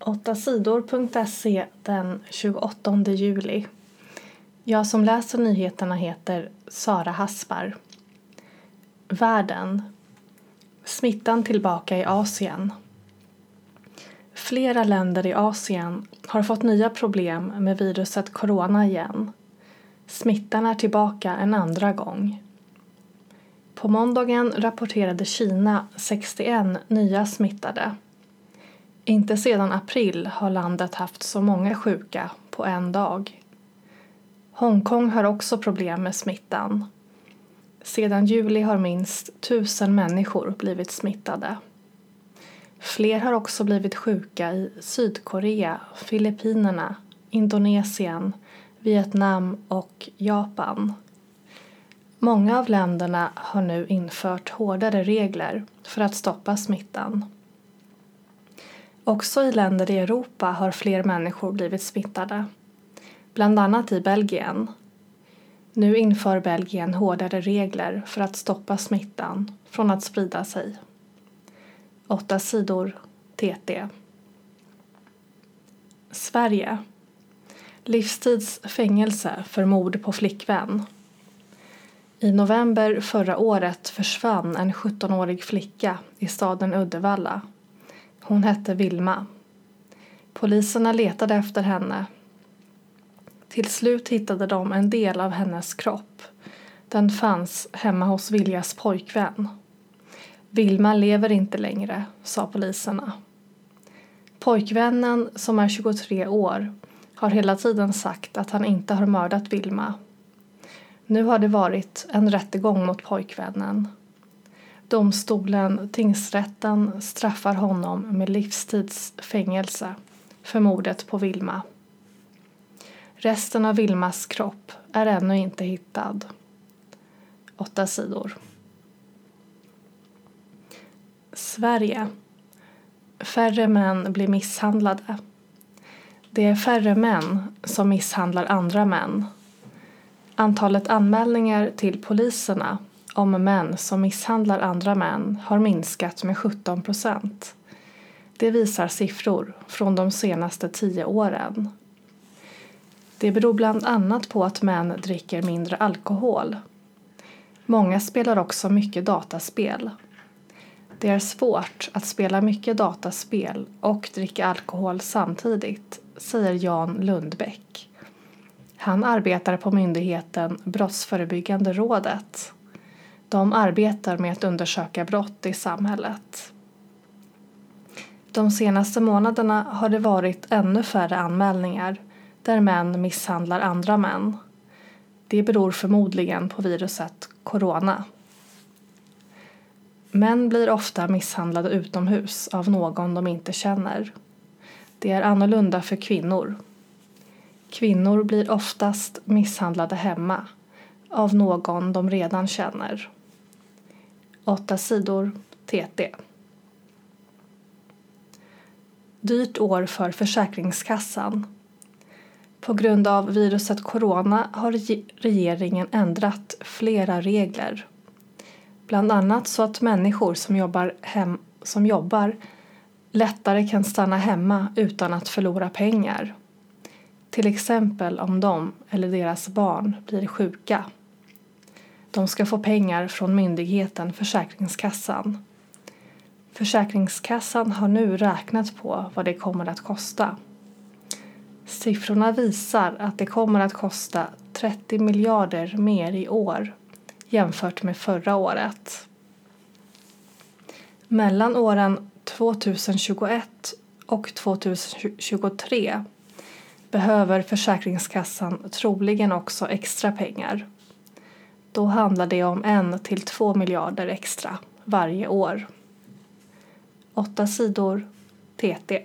8sidor.se den 28 juli. Jag som läser nyheterna heter Sara Haspar. Världen. Smittan tillbaka i Asien. Flera länder i Asien har fått nya problem med viruset corona igen. Smittan är tillbaka en andra gång. På måndagen rapporterade Kina 61 nya smittade. Inte sedan april har landet haft så många sjuka på en dag. Hongkong har också problem med smittan. Sedan juli har minst 1000 människor blivit smittade. Fler har också blivit sjuka i Sydkorea, Filippinerna, Indonesien, Vietnam och Japan. Många av länderna har nu infört hårdare regler för att stoppa smittan. Också i länder i Europa har fler människor blivit smittade, bland annat i Belgien. Nu inför Belgien hårdare regler för att stoppa smittan från att sprida sig. 8 sidor TT. Sverige. Livstidsfängelse för mord på flickvän. I november förra året försvann en 17-årig flicka i staden Uddevalla. Hon hette Vilma. Poliserna letade efter henne. Till slut hittade de en del av hennes kropp. Den fanns hemma hos Viljas pojkvän. Vilma lever inte längre, sa poliserna. Pojkvännen, som är 23 år, har hela tiden sagt att han inte har mördat Vilma. Nu har det varit en rättegång mot pojkvännen. Domstolen, tingsrätten, straffar honom med livstidsfängelse för mordet på Vilma. Resten av Vilmas kropp är ännu inte hittad. 8 sidor. Sverige. Färre män blir misshandlade. Det är färre män som misshandlar andra män. Antalet anmälningar till poliserna om män som misshandlar andra män har minskat med 17%. Det visar siffror från de senaste 10 åren. Det beror bland annat på att män dricker mindre alkohol. Många spelar också mycket dataspel. Det är svårt att spela mycket dataspel och dricka alkohol samtidigt, säger Jan Lundbäck. Han arbetar på myndigheten Brottsförebyggande rådet. De arbetar med att undersöka brott i samhället. De senaste månaderna har det varit ännu färre anmälningar där män misshandlar andra män. Det beror förmodligen på viruset corona. Män blir ofta misshandlade utomhus av någon de inte känner. Det är annorlunda för kvinnor. Kvinnor blir oftast misshandlade hemma av någon de redan känner. 8 sidor TT. Dyrt år för Försäkringskassan. På grund av viruset corona har regeringen ändrat flera regler. Bland annat så att människor som jobbar lättare kan stanna hemma utan att förlora pengar. Till exempel om de eller deras barn blir sjuka. De ska få pengar från myndigheten Försäkringskassan. Försäkringskassan har nu räknat på vad det kommer att kosta. Siffrorna visar att det kommer att kosta 30 miljarder mer i år jämfört med förra året. Mellan åren 2021 och 2023 behöver Försäkringskassan troligen också extra pengar. Då handlar det om 1-2 miljarder extra varje år. 8 sidor TT.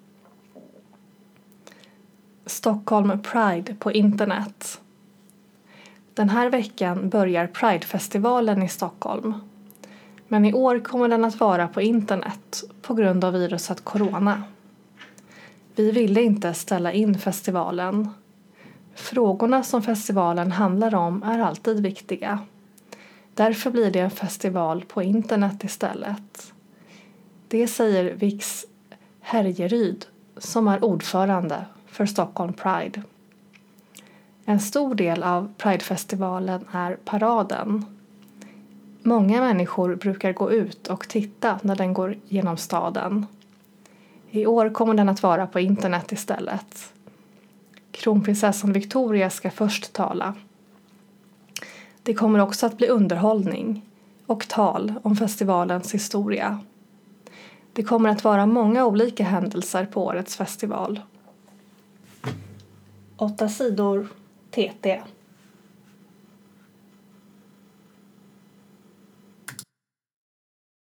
Stockholm Pride på internet. Den här veckan börjar Pride-festivalen i Stockholm. Men i år kommer den att vara på internet på grund av viruset corona. Vi ville inte ställa in festivalen. Frågorna som festivalen handlar om är alltid viktiga. Därför blir det en festival på internet istället. Det säger Vix Härjeryd som är ordförande för Stockholm Pride. En stor del av Pridefestivalen är paraden. Många människor brukar gå ut och titta när den går genom staden. I år kommer den att vara på internet istället. Kronprinsessan Victoria ska först tala. Det kommer också att bli underhållning och tal om festivalens historia. Det kommer att vara många olika händelser på årets festival. 8 sidor TT.